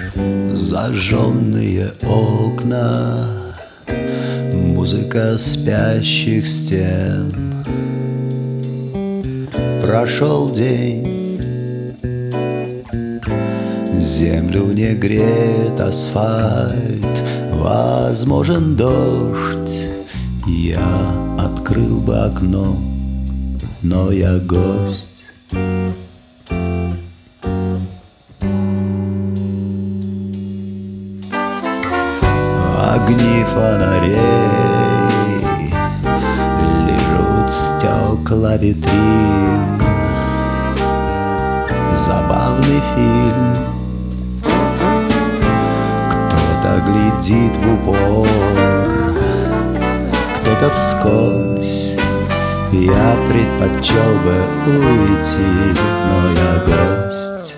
Зажженные окна, музыка спящих стен. Прошел день, землю не греет асфальт, возможен дождь. Я открыл бы окно, но я гость. Огни фонарей лижут стекла витрин. Забавный фильм. Кто-то глядит в упор, кто-то вскользь. Я предпочел бы уйти, но я гость.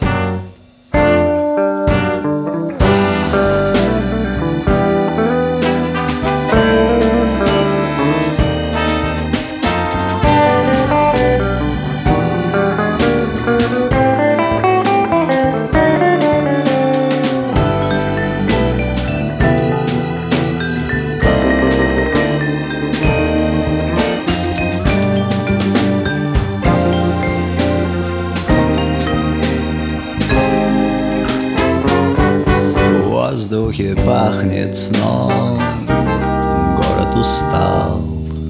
В воздухе пахнет сном, город устал.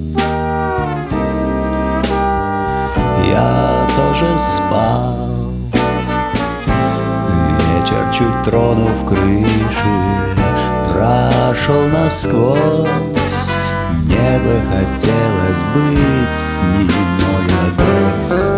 Я тоже спал. Вечер, чуть тронув крыши, прошел насквозь. Мне бы хотелось быть с ним, но я гость.